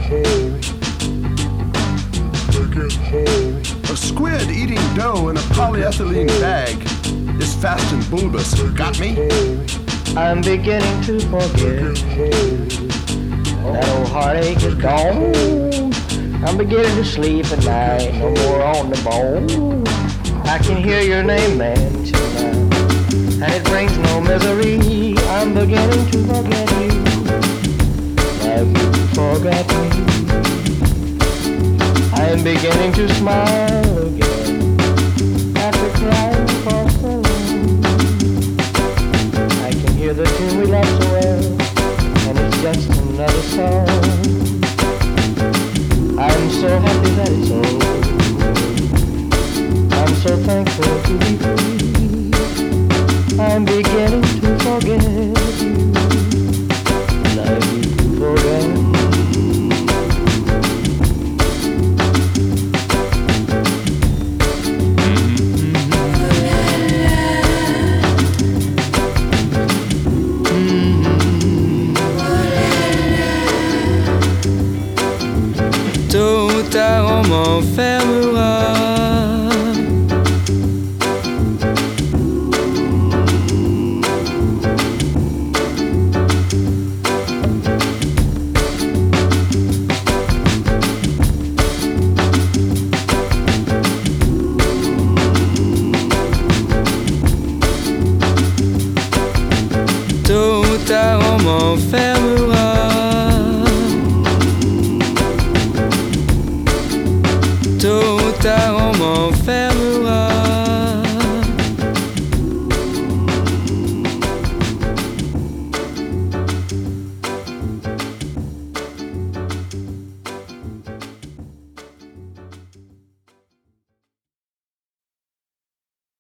A squid eating dough in a polyethylene bag is fast and bulbous. Got me? I'm beginning to forget. That old heartache is gone. I'm beginning to sleep at night, no more on the bone. I can hear your name mentioned now, and it brings no misery. I'm beginning to forget you, like you forgot me. I'm beginning to smile again, after crying for so long. I can hear the tune we loved so well, and it's just another song. I'm so happy that it's over. I'm so thankful to be free. I'm beginning to forget.